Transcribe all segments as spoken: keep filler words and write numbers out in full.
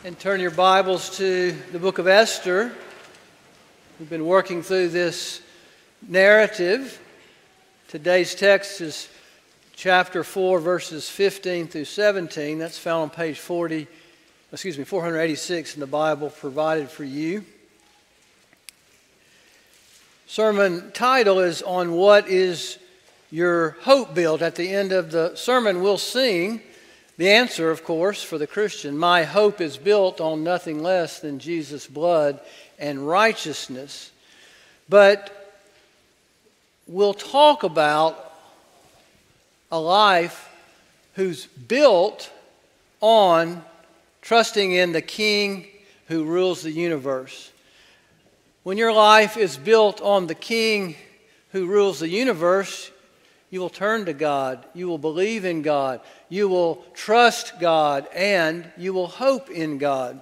And turn your Bibles to the book of Esther. We've been working through this narrative. Today's text is chapter four, verses fifteen through seventeen. That's found on page forty, excuse me, four hundred eighty-six in the Bible provided for you. Sermon title is On What Is Your Hope Built? At the end of the sermon, we'll sing the answer, of course, for the Christian. My hope is built on nothing less than Jesus' blood and righteousness. But we'll talk about a life who's built on trusting in the King who rules the universe. When your life is built on the King who rules the universe, you will turn to God, you will believe in God, you will trust God, and you will hope in God.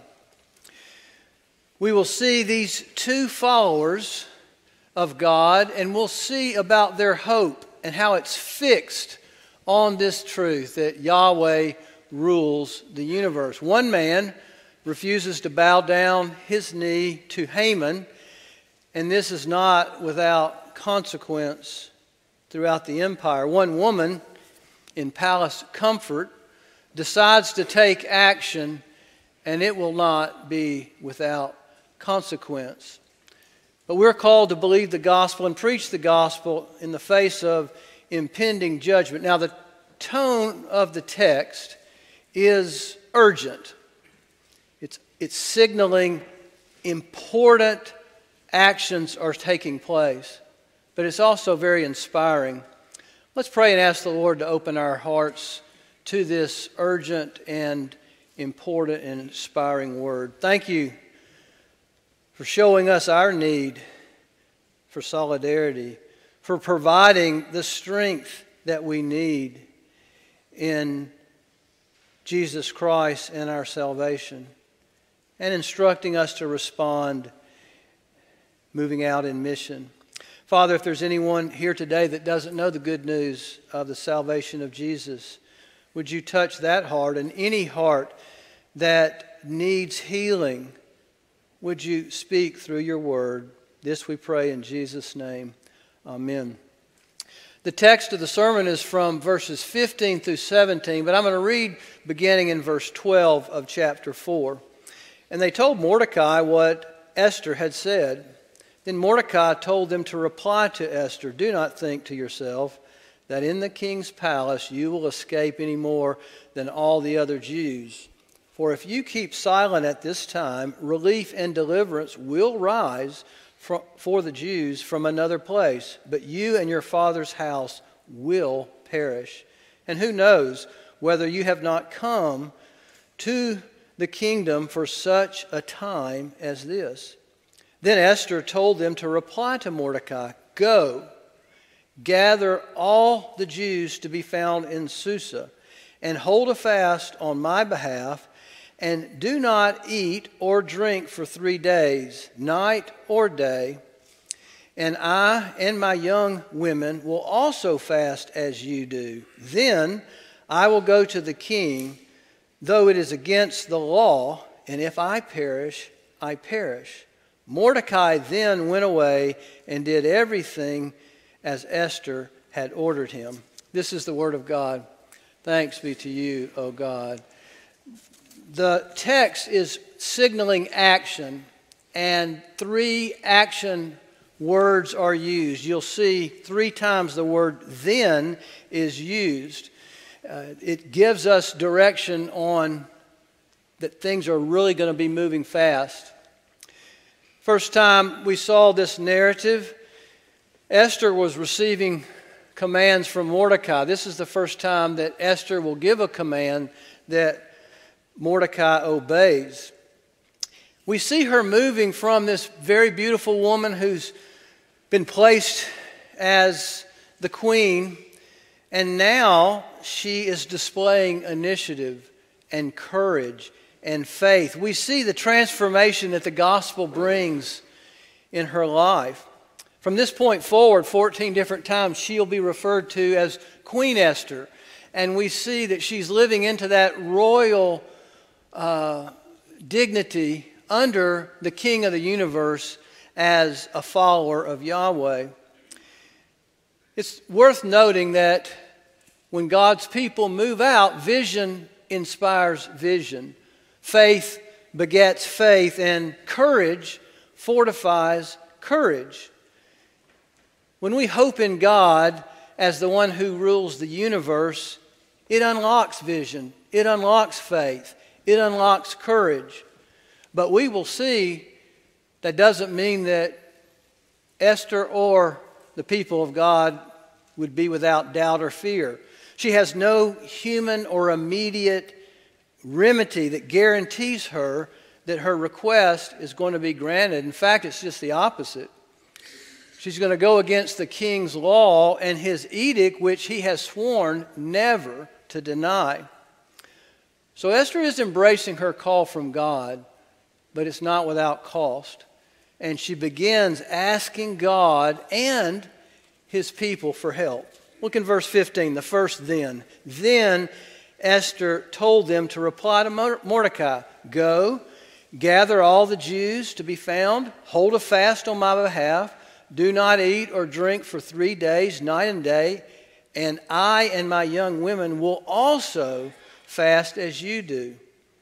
We will see these two followers of God, and we'll see about their hope and how it's fixed on this truth that Yahweh rules the universe. One man refuses to bow down his knee to Haman, and this is not without consequence throughout the empire. One woman in palace comfort decides to take action, and it will not be without consequence. But we're called to believe the gospel and preach the gospel in the face of impending judgment. Now, the tone of the text is urgent. It's, it's signaling important actions are taking place. But it's also very inspiring. Let's pray and ask the Lord to open our hearts to this urgent and important and inspiring word. Thank you for showing us our need for solidarity, for providing the strength that we need in Jesus Christ and our salvation, and instructing us to respond, moving out in mission. Father, if there's anyone here today that doesn't know the good news of the salvation of Jesus, would you touch that heart and any heart that needs healing? Would you speak through your word? This we pray in Jesus' name. Amen. The text of the sermon is from verses fifteen through seventeen, but I'm going to read beginning in verse twelve of chapter four. And they told Mordecai what Esther had said. Then Mordecai told them to reply to Esther, "Do not think to yourself that in the king's palace you will escape any more than all the other Jews. For if you keep silent at this time, relief and deliverance will rise for the Jews from another place, but you and your father's house will perish. And who knows whether you have not come to the kingdom for such a time as this." Then Esther told them to reply to Mordecai, "Go, gather all the Jews to be found in Susa, and hold a fast on my behalf, and do not eat or drink for three days, night or day. And I and my young women will also fast as you do. Then I will go to the king, though it is against the law, and if I perish, I perish." Mordecai then went away and did everything as Esther had ordered him. This is the word of God. Thanks be to you, O God. The text is signaling action, and three action words are used. You'll see three times the word "then" is used. Uh, it gives us direction on that things are really going to be moving fast. First time we saw this narrative, Esther was receiving commands from Mordecai. This is the first time that Esther will give a command that Mordecai obeys. We see her moving from this very beautiful woman who's been placed as the queen, and now she is displaying initiative and courage and faith. We see the transformation that the gospel brings in her life. From this point forward, fourteen different times, she'll be referred to as Queen Esther. And we see that she's living into that royal uh, dignity under the King of the universe as a follower of Yahweh. It's worth noting that when God's people move out, vision inspires vision. Faith begets faith, and courage fortifies courage. When we hope in God as the one who rules the universe, it unlocks vision, it unlocks faith, it unlocks courage. But we will see that doesn't mean that Esther or the people of God would be without doubt or fear. She has no human or immediate remedy that guarantees her that her request is going to be granted. In fact, it's just the opposite. She's going to go against the king's law and his edict, which he has sworn never to deny. So Esther is embracing her call from God, but it's not without cost. And she begins asking God and his people for help. Look in verse fifteen, the first then. Then Esther told them to reply to Mordecai, "Go, gather all the Jews to be found, hold a fast on my behalf, do not eat or drink for three days, night and day, and I and my young women will also fast as you do."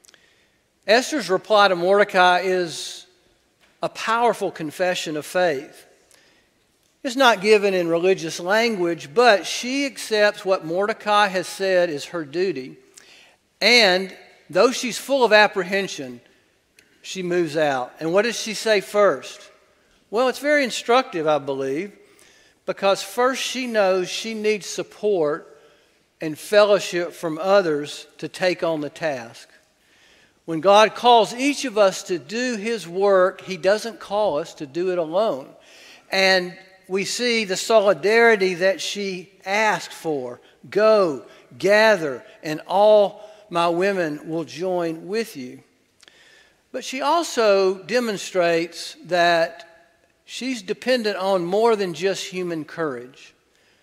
Esther's reply to Mordecai is a powerful confession of faith. It's not given in religious language, but she accepts what Mordecai has said is her duty. And though she's full of apprehension, she moves out. And what does she say first? Well, it's very instructive, I believe, because first she knows she needs support and fellowship from others to take on the task. When God calls each of us to do His work, He doesn't call us to do it alone. And we see the solidarity that she asked for. Go, gather, and all my women will join with you. But she also demonstrates that she's dependent on more than just human courage.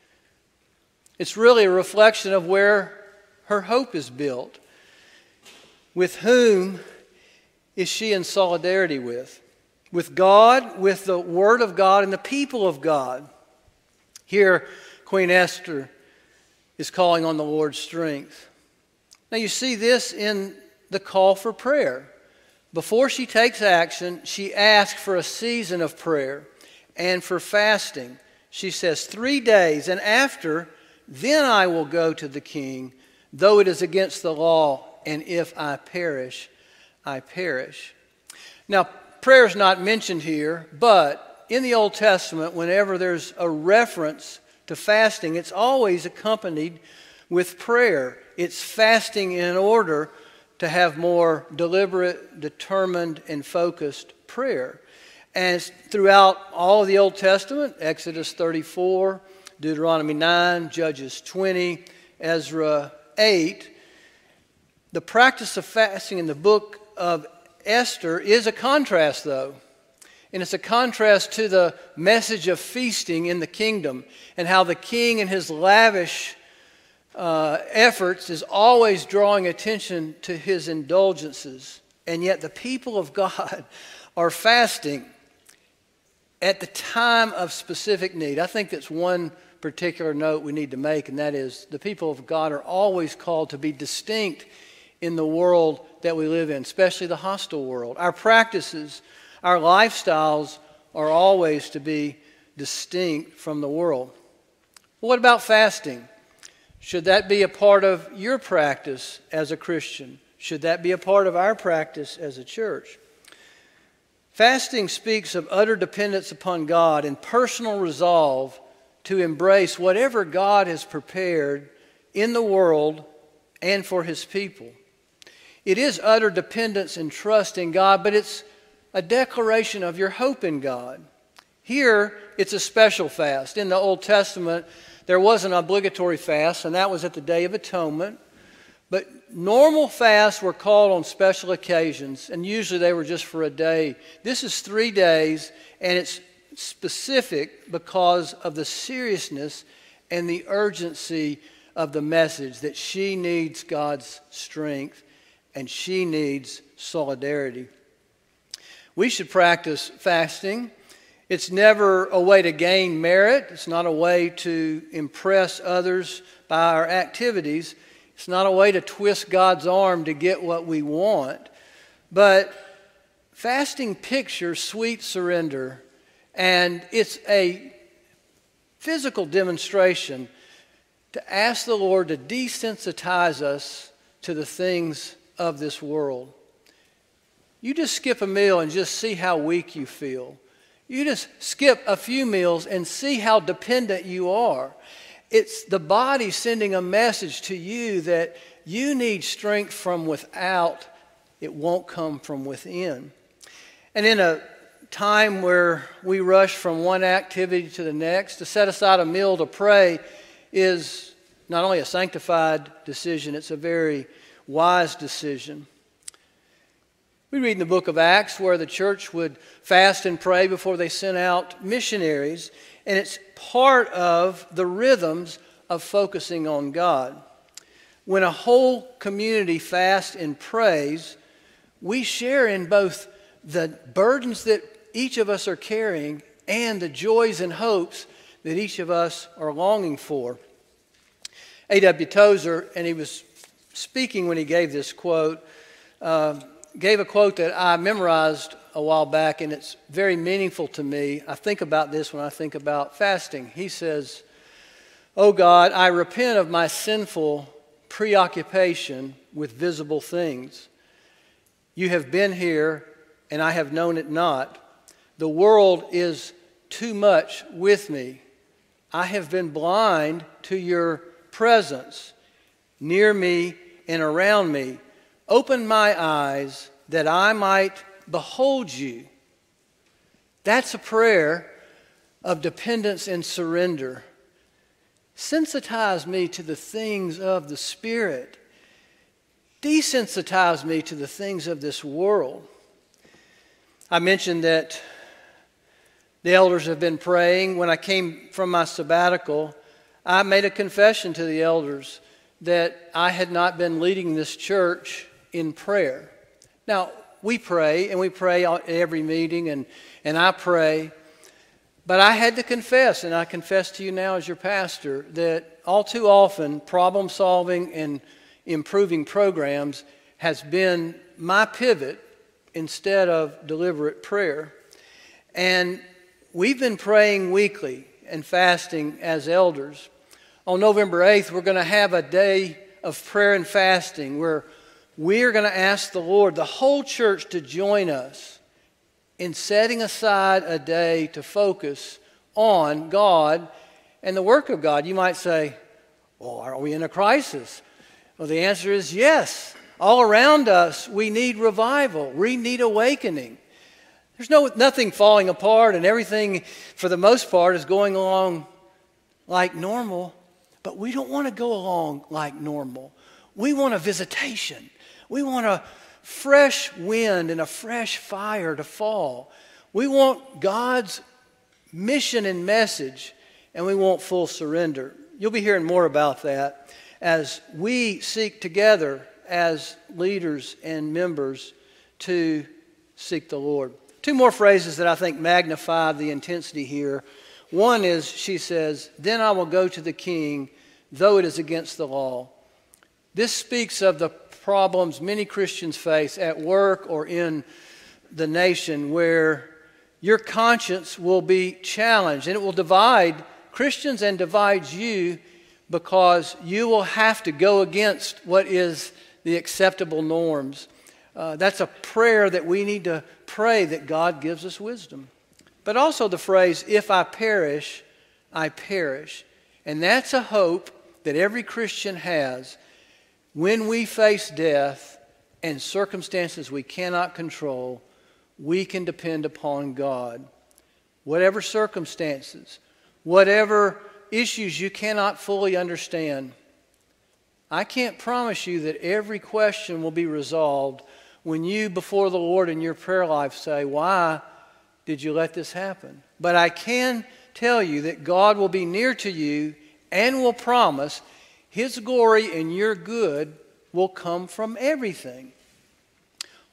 It's really a reflection of where her hope is built. With whom is she in solidarity with? With God, with the Word of God, and the people of God. Here, Queen Esther is calling on the Lord's strength. Now you see this in the call for prayer. Before she takes action, she asks for a season of prayer and for fasting. She says, three days, and after, then I will go to the king, though it is against the law, and if I perish, I perish. Now, prayer is not mentioned here, but in the Old Testament, whenever there's a reference to fasting, it's always accompanied with prayer. It's fasting in order to have more deliberate, determined, and focused prayer. And throughout all of the Old Testament, Exodus thirty-four, Deuteronomy nine, Judges twenty, Ezra eight, the practice of fasting in the book of Esther is a contrast, though. And it's a contrast to the message of feasting in the kingdom and how the king and his lavish uh, efforts is always drawing attention to his indulgences. And yet the people of God are fasting at the time of specific need. I think that's one particular note we need to make, and that is the people of God are always called to be distinct in the world that we live in, especially the hostile world. Our practices, our lifestyles are always to be distinct from the world. What about fasting? Should that be a part of your practice as a Christian? Should that be a part of our practice as a church? Fasting speaks of utter dependence upon God and personal resolve to embrace whatever God has prepared in the world and for His people. It is utter dependence and trust in God, but it's a declaration of your hope in God. Here, it's a special fast. In the Old Testament, there was an obligatory fast, and that was at the Day of Atonement. But normal fasts were called on special occasions, and usually they were just for a day. This is three days, and it's specific because of the seriousness and the urgency of the message that she needs God's strength and she needs solidarity. We should practice fasting. It's never a way to gain merit. It's not a way to impress others by our activities. It's not a way to twist God's arm to get what we want. But fasting pictures sweet surrender, and it's a physical demonstration to ask the Lord to desensitize us to the things of this world. You just skip a meal and just see how weak you feel. You just skip a few meals and see how dependent you are. It's the body sending a message to you that you need strength from without. It won't come from within. And in a time where we rush from one activity to the next, to set aside a meal to pray is not only a sanctified decision, it's a very wise decision. We read in the book of Acts where the church would fast and pray before they sent out missionaries, and it's part of the rhythms of focusing on God. When a whole community fasts and prays, we share in both the burdens that each of us are carrying and the joys and hopes that each of us are longing for. A W Tozer, and he was speaking when he gave this quote, uh, gave a quote that I memorized a while back, and it's very meaningful to me. I think about this when I think about fasting. He says, "Oh God, I repent of my sinful preoccupation with visible things. You have been here, and I have known it not. The world is too much with me. I have been blind to your presence, near me and around me. Open my eyes that I might behold you." That's a prayer of dependence and surrender. Sensitize me to the things of the Spirit. Desensitize me to the things of this world. I mentioned that the elders have been praying. When I came from my sabbatical, I made a confession to the elders that I had not been leading this church in prayer. Now, we pray, and we pray at every meeting, and, and I pray. But I had to confess, and I confess to you now as your pastor, that all too often problem solving and improving programs has been my pivot instead of deliberate prayer. And we've been praying weekly and fasting as elders. On November eighth, we're going to have a day of prayer and fasting where we're going to ask the Lord, the whole church, to join us in setting aside a day to focus on God and the work of God. You might say, well, are we in a crisis? Well, the answer is yes. All around us, we need revival. We need awakening. There's no nothing falling apart, and everything, for the most part, is going along like normal. But we don't want to go along like normal. We want a visitation. We want a fresh wind and a fresh fire to fall. We want God's mission and message, and we want full surrender. You'll be hearing more about that as we seek together as leaders and members to seek the Lord. Two more phrases that I think magnify the intensity here. One is, she says, "Then I will go to the king, though it is against the law." This speaks of the problems many Christians face at work or in the nation, where your conscience will be challenged, and it will divide Christians and divide you, because you will have to go against what is the acceptable norms. Uh, that's a prayer that we need to pray, that God gives us wisdom. But also the phrase, "If I perish, I perish." And that's a hope that every Christian has. When we face death and circumstances we cannot control, we can depend upon God. Whatever circumstances, whatever issues you cannot fully understand, I can't promise you that every question will be resolved when you, before the Lord in your prayer life, say, "Why did you let this happen?" But I can tell you that God will be near to you and will promise His glory and your good will come from everything.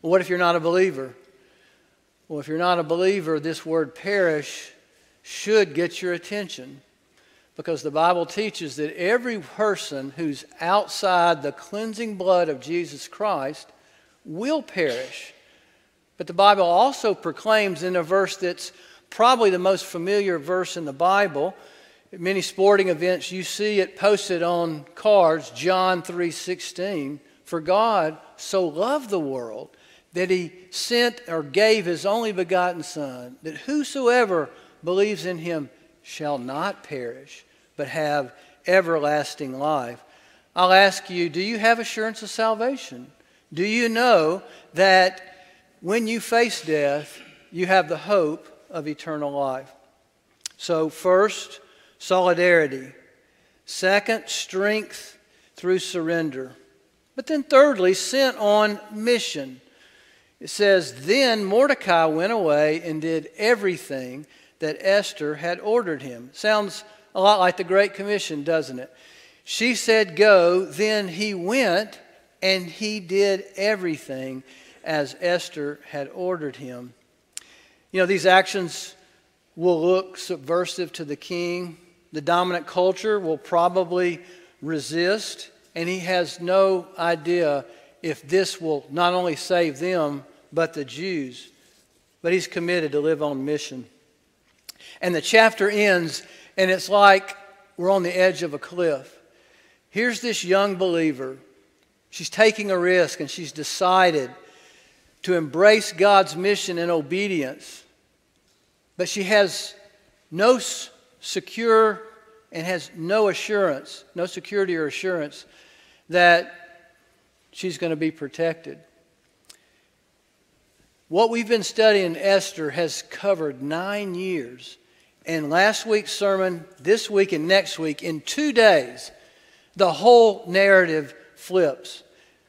Well, what if you're not a believer? Well, if you're not a believer, this word perish should get your attention, because the Bible teaches that every person who's outside the cleansing blood of Jesus Christ will perish. But the Bible also proclaims in a verse that's probably the most familiar verse in the Bible. At many sporting events, you see it posted on cards, John three sixteen. For God so loved the world that he sent or gave his only begotten Son, that whosoever believes in him shall not perish, but have everlasting life. I'll ask you, do you have assurance of salvation? Do you know that when you face death, you have the hope of eternal life? So first, solidarity. Second, strength through surrender. But then thirdly, sent on mission. It says, then Mordecai went away and did everything that Esther had ordered him. Sounds a lot like the Great Commission, doesn't it? She said, go, then he went and he did everything as Esther had ordered him. You know, these actions will look subversive to the king. The dominant culture will probably resist, and he has no idea if this will not only save them, but the Jews. But he's committed to live on mission. And the chapter ends, and it's like we're on the edge of a cliff. Here's this young believer. She's taking a risk, and she's decided to embrace God's mission in obedience. But she has no secure and has no assurance, no security or assurance that she's going to be protected. What we've been studying Esther has covered nine years. And last week's sermon, this week and next week, in two days, the whole narrative flips.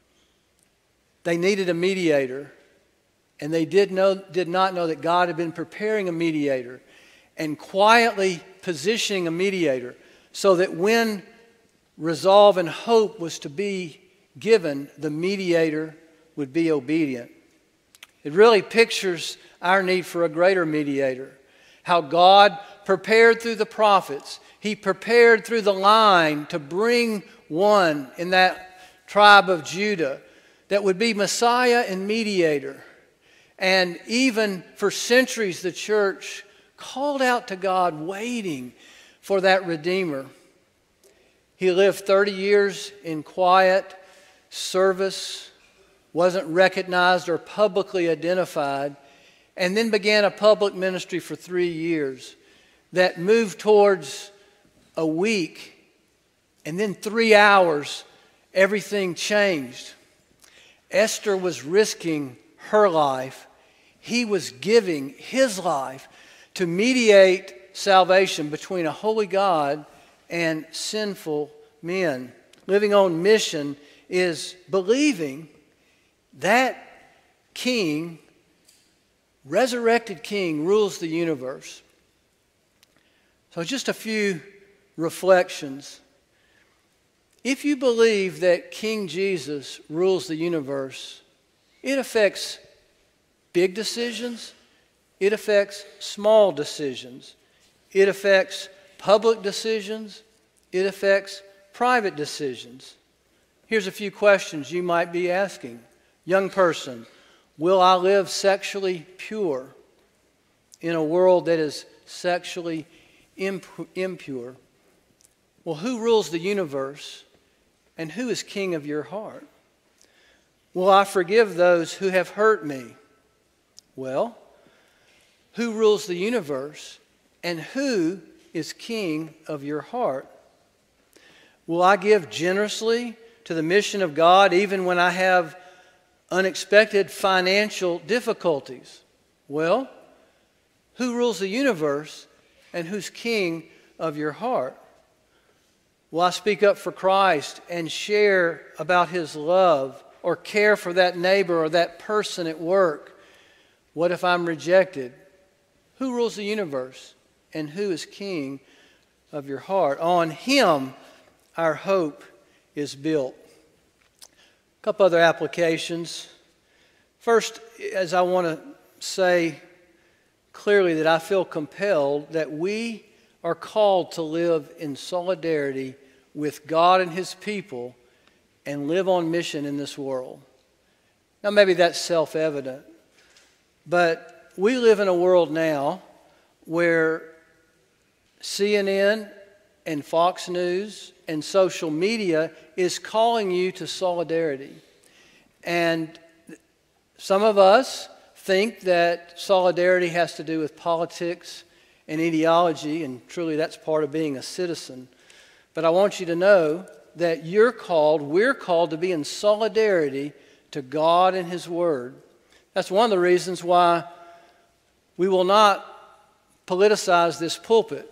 They needed a mediator. And they did, know, did not know that God had been preparing a mediator and quietly positioning a mediator so that when resolve and hope was to be given, the mediator would be obedient. It really pictures our need for a greater mediator. How God prepared through the prophets. He prepared through the line to bring one in that tribe of Judah that would be Messiah and mediator. And even for centuries, the church called out to God, waiting for that Redeemer. He lived thirty years in quiet service, wasn't recognized or publicly identified, and then began a public ministry for three years that moved towards a week, and then three hours, everything changed. Esther was risking her life. He was giving his life to mediate salvation between a holy God and sinful men. Living on mission is believing that King, resurrected King, rules the universe. So just a few reflections. If you believe that King Jesus rules the universe, it affects big decisions, it affects small decisions, it affects public decisions, it affects private decisions. Here's a few questions you might be asking. Young person, will I live sexually pure in a world that is sexually imp- impure? Well, who rules the universe, and who is king of your heart? Will I forgive those who have hurt me? Well, who rules the universe, and who is king of your heart? Will I give generously to the mission of God even when I have unexpected financial difficulties? Well, who rules the universe, and who's king of your heart? Will I speak up for Christ and share about his love, or care for that neighbor or that person at work? What if I'm rejected? Who rules the universe, and who is king of your heart? On him our hope is built. A couple other applications. First, as I want to say clearly that I feel compelled that we are called to live in solidarity with God and His people and live on mission in this world. Now, maybe that's self-evident, but we live in a world now where C N N and Fox News and social media is calling you to solidarity. And some of us think that solidarity has to do with politics and ideology, and truly that's part of being a citizen. But I want you to know that you're called, we're called to be in solidarity to God and His Word. That's one of the reasons why we will not politicize this pulpit.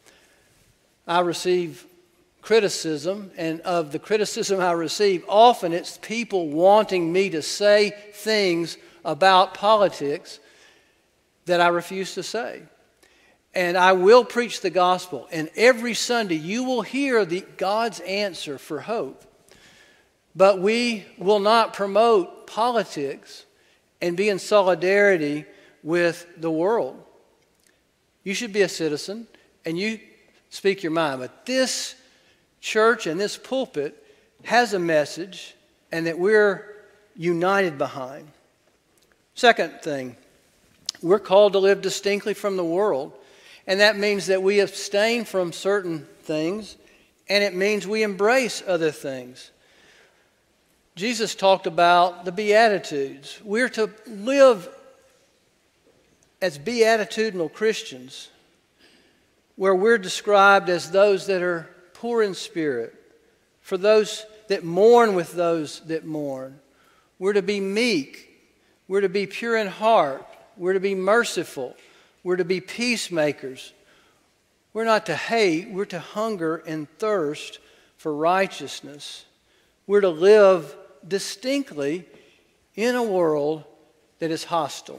I receive criticism, and of the criticism I receive, often it's people wanting me to say things about politics that I refuse to say. And I will preach the gospel, and every Sunday you will hear the God's answer for hope. But we will not promote politics and be in solidarity with the world. You should be a citizen, and you speak your mind. But this church and this pulpit has a message, and that we're united behind. Second thing, we're called to live distinctly from the world. And that means that we abstain from certain things, and it means we embrace other things. Jesus talked about the Beatitudes. We're to live as beatitudinal Christians, where we're described as those that are poor in spirit, for those that mourn with those that mourn. We're to be meek. We're to be pure in heart. We're to be merciful. We're to be peacemakers. We're not to hate. We're to hunger and thirst for righteousness. We're to live distinctly in a world that is hostile.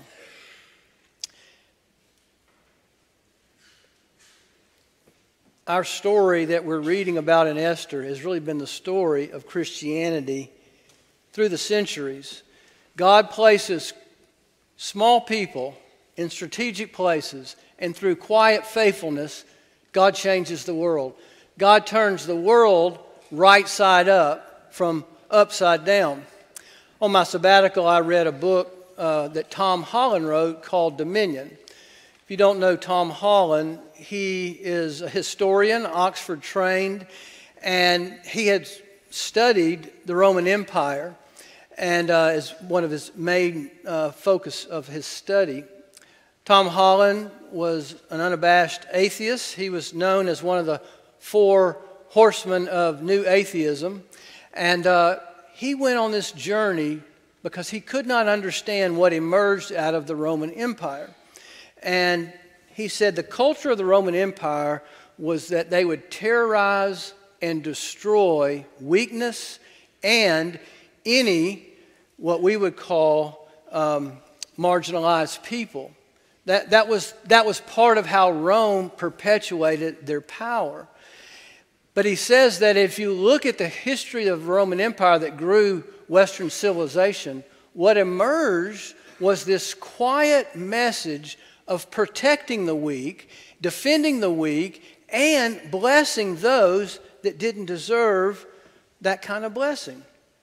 Our story that we're reading about in Esther has really been the story of Christianity through the centuries. God places small people in strategic places, and through quiet faithfulness, God changes the world. God turns the world right side up from upside down. On my sabbatical, I read a book uh, that Tom Holland wrote called Dominion. If you don't know Tom Holland, he is a historian, Oxford trained, and he had studied the Roman Empire and uh, as one of his main uh, focus of his study. Tom Holland was an unabashed atheist. He was known as one of the four horsemen of New Atheism. And uh, he went on this journey because he could not understand what emerged out of the Roman Empire. And he said the culture of the Roman Empire was that they would terrorize and destroy weakness and any, what we would call, um, marginalized people. That, that, was, that was part of how Rome perpetuated their power. But he says that if you look at the history of the Roman Empire that grew Western civilization, what emerged was this quiet message of protecting the weak, defending the weak, and blessing those that didn't deserve that kind of blessing.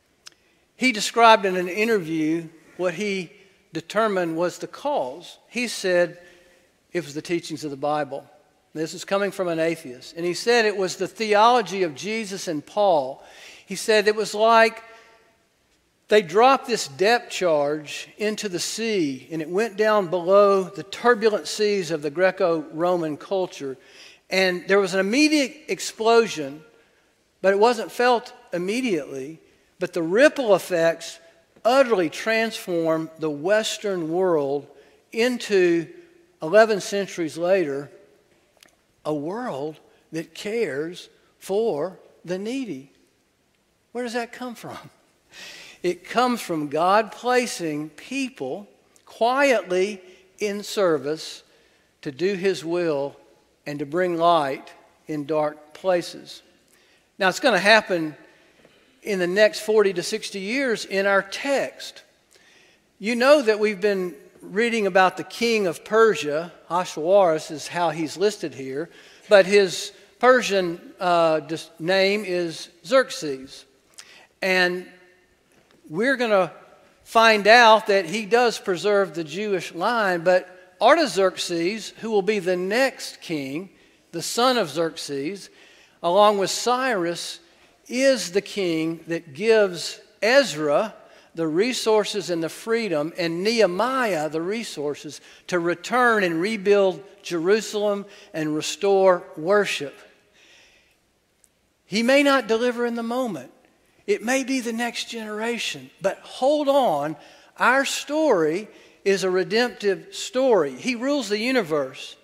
He described in an interview what he determined was the cause. He said it was the teachings of the Bible. This is coming from an atheist. And he said it was the theology of Jesus and Paul. He said it was like they dropped this depth charge into the sea, and it went down below the turbulent seas of the Greco-Roman culture. And there was an immediate explosion, but it wasn't felt immediately. But the ripple effects utterly transformed the Western world into, eleven centuries later, a world that cares for the needy. Where does that come from? It comes from God placing people quietly in service to do His will and to bring light in dark places. Now, it's going to happen in the next forty to sixty years in our text. You know that we've been reading about the king of Persia. Ahasuerus is how he's listed here, but his Persian uh, name is Xerxes. And we're going to find out that he does preserve the Jewish line, but Artaxerxes, who will be the next king, the son of Xerxes, along with Cyrus, is the king that gives Ezra the resources and the freedom, and Nehemiah the resources to return and rebuild Jerusalem and restore worship. He may not deliver in the moment. It may be the next generation. But hold on, our story is a redemptive story. He rules the universe.